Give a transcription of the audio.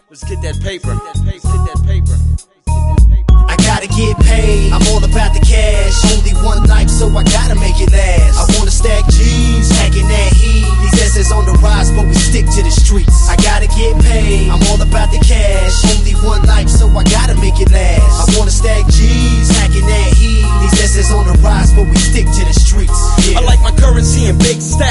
Let's get that paper. Let's get that paper. I gotta get paid, I'm all about the cash. Only one life, so I gotta make it last. I wanna stack G's, hacking that heat. These S's on the rise, but we stick to the streets. I gotta get paid, I'm all about the cash. Only one life, so I gotta make it last. I wanna stack G's, hacking that heat. These S's on the rise, but we stick to the streets. I like my currency in big stacks.